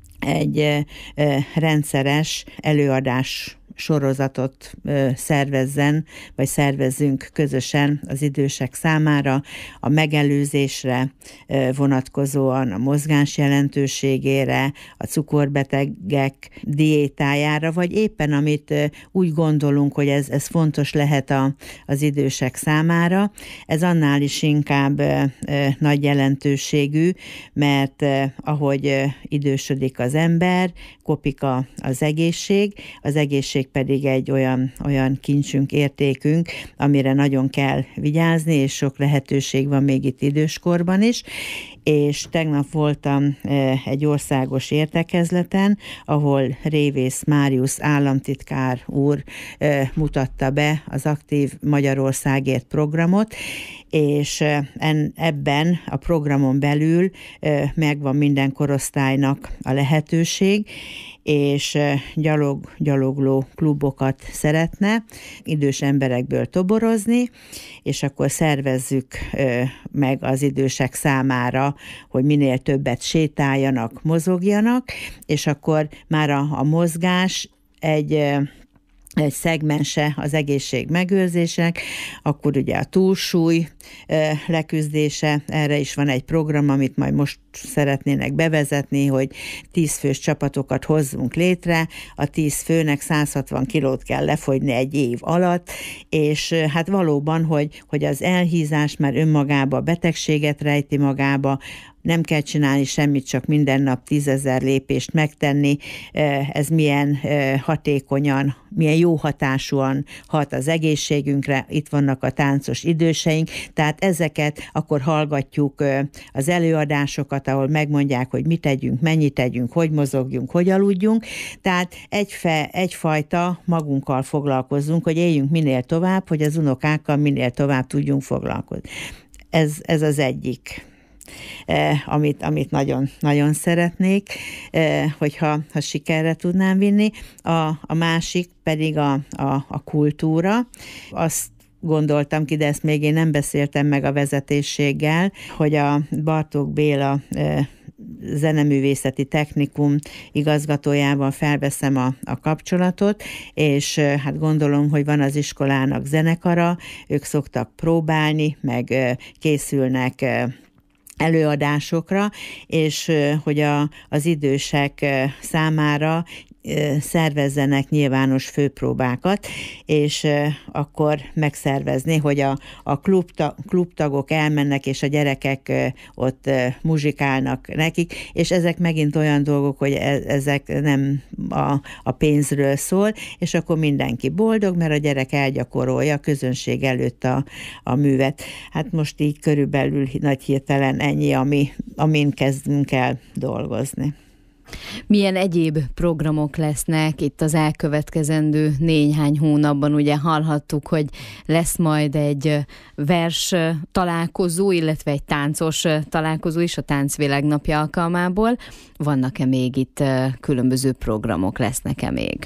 egy rendszeres előadás sorozatot szervezzen, vagy szervezzünk közösen az idősek számára, a megelőzésre vonatkozóan, a mozgás jelentőségére, a cukorbetegek diétájára, vagy éppen amit úgy gondolunk, hogy ez fontos lehet az idősek számára. Ez annál is inkább nagy jelentőségű, mert ahogy idősödik az ember, kopik az egészség pedig egy olyan kincsünk, értékünk, amire nagyon kell vigyázni, és sok lehetőség van még itt időskorban is. És tegnap voltam egy országos értekezleten, ahol Révész Máriusz államtitkár úr mutatta be az Aktív Magyarországért programot, és ebben a programon belül megvan minden korosztálynak a lehetőség, és gyalogló klubokat szeretne idős emberekből toborozni, és akkor szervezzük meg az idősek számára, hogy minél többet sétáljanak, mozogjanak, és akkor már a mozgás egy szegmense az egészség megőrzésnek, akkor ugye a túlsúly leküzdése, erre is van egy program, amit majd most szeretnének bevezetni, hogy 10 fős csapatokat hozzunk létre, a 10 főnek 160 kilót kell lefogyni egy év alatt, és hát valóban, hogy az elhízás már önmagába betegséget rejti magába, nem kell csinálni semmit, csak minden nap 10 000 lépést megtenni, ez milyen hatékonyan, milyen jó hatásúan hat az egészségünkre, itt vannak a táncos időseink, tehát ezeket akkor hallgatjuk az előadásokat, ahol megmondják, hogy mit tegyünk, mennyit tegyünk, hogy mozogjunk, hogy aludjunk, tehát egyfajta magunkkal foglalkozzunk, hogy éljünk minél tovább, hogy az unokákkal minél tovább tudjunk foglalkozni. Ez az egyik. Amit nagyon, nagyon szeretnék, hogyha sikerre tudnám vinni. A másik pedig a kultúra. Azt gondoltam ki, de ezt még én nem beszéltem meg a vezetésséggel, hogy a Bartók Béla Zeneművészeti Technikum igazgatójával felveszem a kapcsolatot, és hát gondolom, hogy van az iskolának zenekara, ők szoktak próbálni, meg készülnek előadásokra, és hogy az idősek számára szervezzenek nyilvános főpróbákat, és akkor megszervezni, hogy a klubtagok elmennek, és a gyerekek ott muzsikálnak nekik, és ezek megint olyan dolgok, hogy ezek nem a pénzről szól, és akkor mindenki boldog, mert a gyerek elgyakorolja a közönség előtt a művet. Hát most így körülbelül nagy hirtelen ennyi, amin kezdünk el dolgozni. Milyen egyéb programok lesznek itt az elkövetkezendő néhány hónapban? Ugye hallhattuk, hogy lesz majd egy vers találkozó, illetve egy táncos találkozó is a Táncvilágnapja alkalmából. Vannak-e még itt különböző programok, lesznek-e még?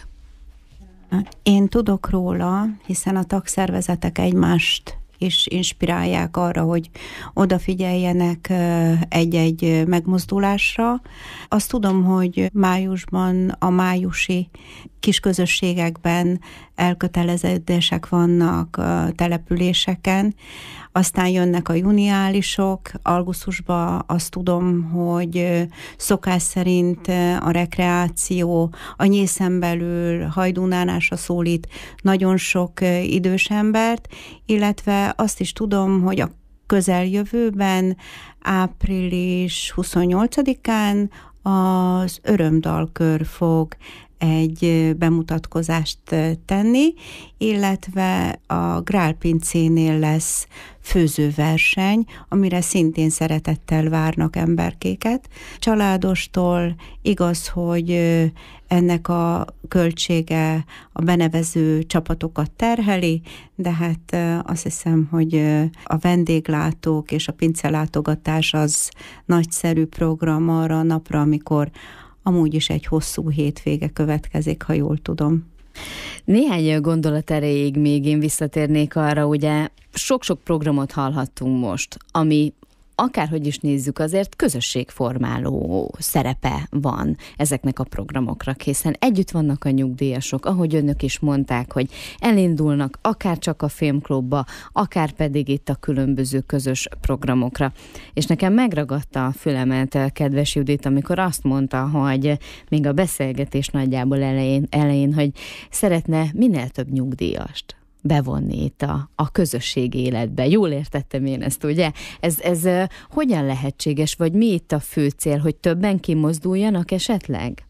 Én tudok róla, hiszen a tagszervezetek egymást és inspirálják arra, hogy odafigyeljenek egy-egy megmozdulásra. Azt tudom, hogy májusban a májusi kisközösségekben elköteleződések vannak településeken, aztán jönnek a juniálisok, augusztusban azt tudom, hogy szokás szerint a rekreáció, a Nyészen belül Hajdúnánásra szólít nagyon sok idős embert, illetve azt is tudom, hogy a közeljövőben április 28-án az Örömdalkör fog egy bemutatkozást tenni, illetve a Grálpincénél lesz főzőverseny, amire szintén szeretettel várnak emberkéket. Családostól igaz, hogy ennek a költsége a benevező csapatokat terheli, de hát azt hiszem, hogy a vendéglátók és a pincelátogatás az nagyszerű program arra a napra, amikor amúgy is egy hosszú hétvége következik, ha jól tudom. Néhány gondolat erejéig még én visszatérnék arra, ugye sok-sok programot hallhattunk most, ami akárhogy is nézzük, azért közösségformáló szerepe van ezeknek a programoknak, hiszen együtt vannak a nyugdíjasok, ahogy önök is mondták, hogy elindulnak akár csak a filmklubba, akár pedig itt a különböző közös programokra. És nekem megragadta a fülemet, kedves Judit, amikor azt mondta, hogy még a beszélgetés nagyjából elején, hogy szeretne minél több nyugdíjast bevonni itt a közösség életbe. Jól értettem én ezt, ugye? Ez hogyan lehetséges, vagy mi itt a fő cél, hogy többen kimozduljanak esetleg?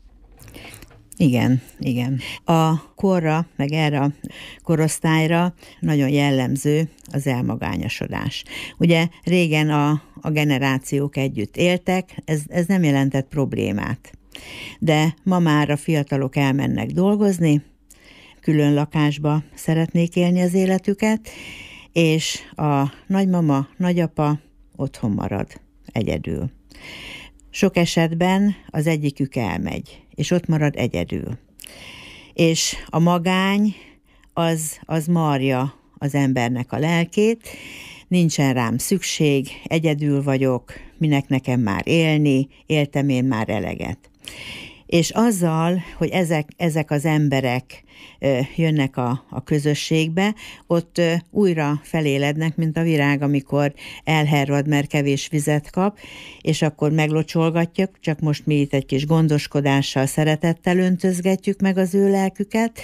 Igen. A korra, meg erre a korosztályra nagyon jellemző az elmagányosodás. Ugye régen a generációk együtt éltek, ez nem jelentett problémát. De ma már a fiatalok elmennek dolgozni, külön lakásba szeretnék élni az életüket, és a nagymama, nagyapa otthon marad egyedül. Sok esetben az egyikük elmegy, és ott marad egyedül. És a magány az marja az embernek a lelkét, nincsen rám szükség, egyedül vagyok, minek nekem már élni, éltem én már eleget. És azzal, hogy ezek az emberek jönnek a közösségbe, ott újra felélednek, mint a virág, amikor elhervad, mert kevés vizet kap, és akkor meglocsolgatjuk, csak most mi itt egy kis gondoskodással, szeretettel öntözgetjük meg az ő lelküket,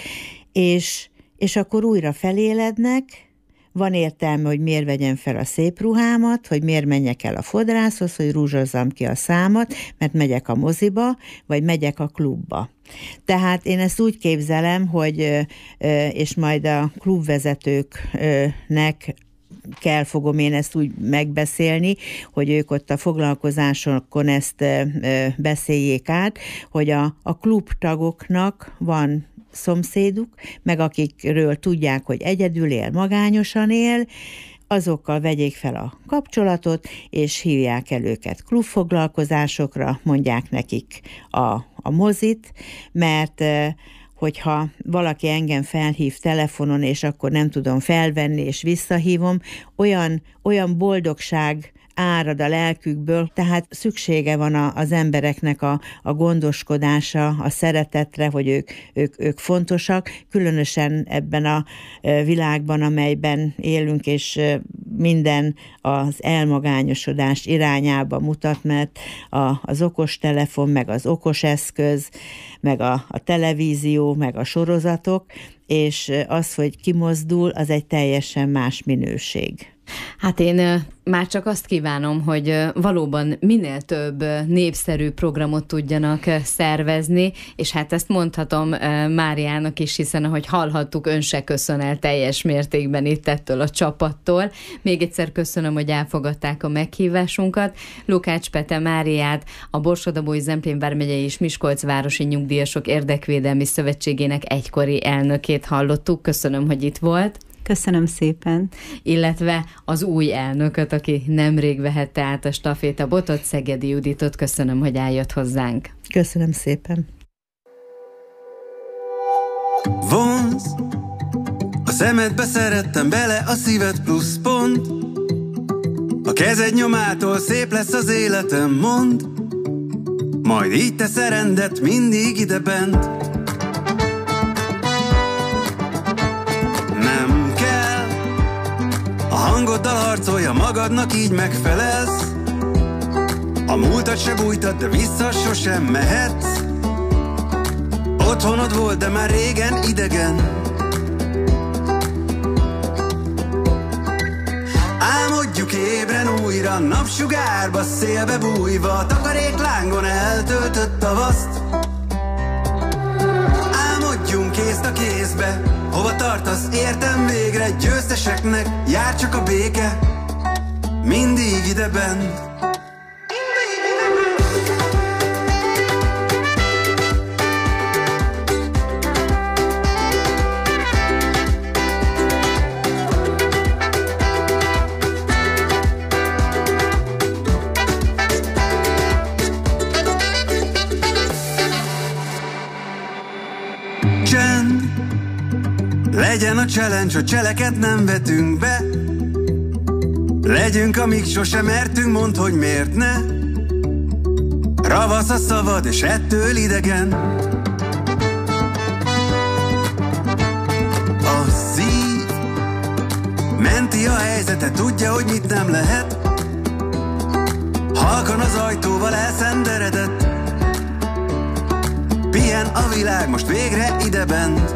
és akkor újra felélednek. Van értelme, hogy miért vegyem fel a szép ruhámat, hogy miért menjek el a fodrászhoz, hogy rúzsozzam ki a számat, mert megyek a moziba, vagy megyek a klubba. Tehát én ezt úgy képzelem, hogy, és majd a klubvezetőknek fogom én ezt úgy megbeszélni, hogy ők ott a foglalkozásokon ezt beszéljék át, hogy a klubtagoknak van szomszéduk, meg akikről tudják, hogy egyedül él, magányosan él, azokkal vegyék fel a kapcsolatot, és hívják el őket klubfoglalkozásokra, mondják nekik a mozit, mert hogyha valaki engem felhív telefonon, és akkor nem tudom felvenni, és visszahívom, olyan boldogság árad a lelkükből, tehát szüksége van az embereknek a gondoskodása, a szeretetre, hogy ők fontosak, különösen ebben a világban, amelyben élünk, és minden az elmagányosodás irányába mutat, mert az okostelefon, meg az okos eszköz, meg a televízió, meg a sorozatok, és az, hogy kimozdul, az egy teljesen más minőség. Hát én már csak azt kívánom, hogy valóban minél több népszerű programot tudjanak szervezni, és hát ezt mondhatom Máriának is, hiszen ahogy hallhattuk, ön se köszön el teljes mértékben itt ettől a csapattól. Még egyszer köszönöm, hogy elfogadták a meghívásunkat. Lukács Pete Máriát, a Borsod-Abaúj-Zemplén vármegyei és Miskolcvárosi Nyugdíjasok Érdekvédelmi Szövetségének egykori elnökét hallottuk. Köszönöm, hogy itt volt. Köszönöm szépen. Illetve az új elnököt, aki nemrég vehette át a stafétabotot, Szegedi Juditot. Köszönöm, hogy eljött hozzánk. Köszönöm szépen. Vonz, a szemedbe szerettem bele a szíved pluszpont. A kezed nyomától szép lesz az életem, mond. Majd így tesz rendet mindig idebent. Hangoddal harcolja magadnak, így megfelelsz. A múltat se bújtad, de vissza sosem mehetsz. Otthonod volt, de már régen idegen. Álmodjuk ébren újra, napsugárba, szélbe bújva, takaréklángon eltöltött tavaszt. tartasz, értem végre, győzteseknek jár csak a béke, mindig idebent. Legyen a challenge, hogy cseleket nem vetünk be. Legyünk, amíg sosem mertünk, mondd, hogy miért ne. Ravasz a szavad, és ettől idegen. A szív menti a helyzetet, tudja, hogy mit nem lehet. Halkan az ajtóval elszenderedett. Pihen a világ most végre idebent.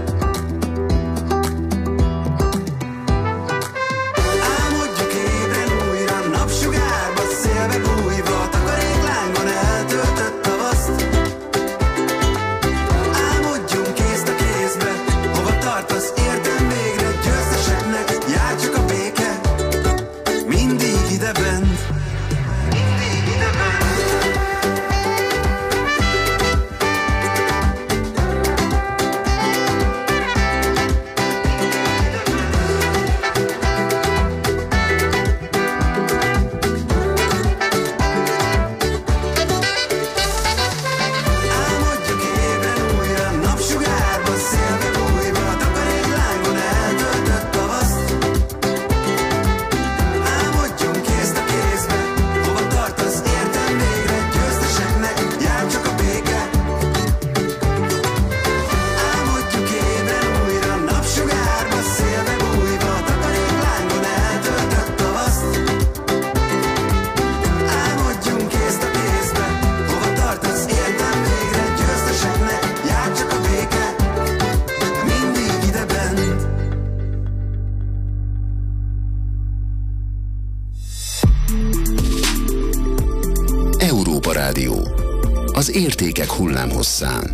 Az értékek hullámhosszán.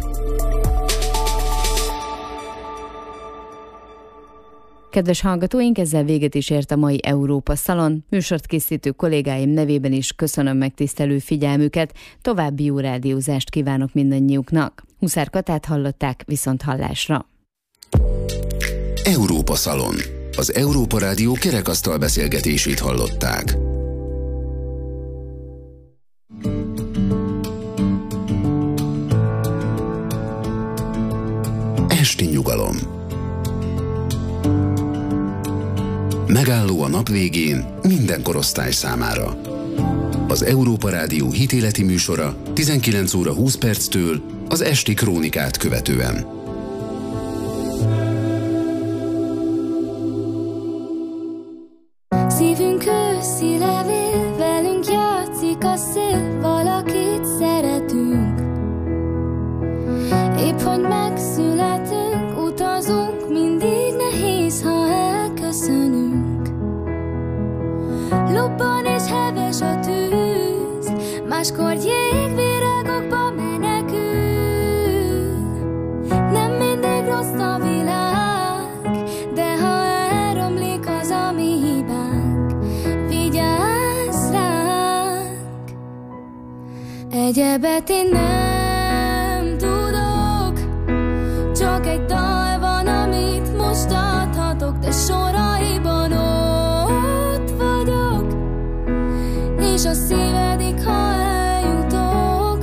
Kedves hallgatóink, ezzel véget is ért a mai Európa Szalon. Műsort készítő kollégáim nevében is köszönöm megtisztelő figyelmüket, további jó rádiózást kívánok mindannyiuknak. Huszár Katát hallották, viszont hallásra. Európa Szalon. Az Európa Rádió kerekasztal beszélgetését hallották. Esti nyugalom. Megálló a nap végén minden korosztály számára. Az Európa Rádió hitéleti műsora 19 óra 20 perctől az esti krónikát követően. Szívünk őszi levél, velünk játszik a szél, valakit szeretünk. Épp hogy megszületünk, utazunk, mindig nehéz, ha elköszönünk. Lobban és heves a tűz, máskor jégvirágokba menekül. Nem mindig rossz a világ, de ha elromlik az a mi hibánk, vigyázz ránk. Egyebet én nem tudok, csak egy dal van, amit most adhatok, de soraiban ott vagyok, és a szívedig, ha eljutok.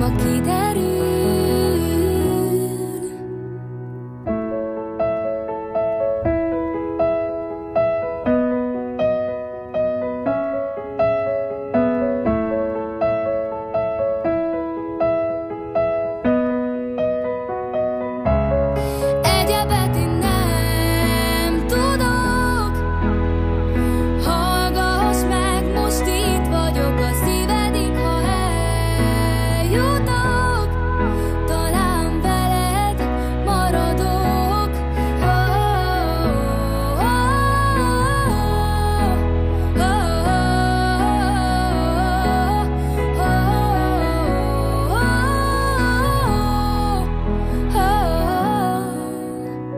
ma kiderül.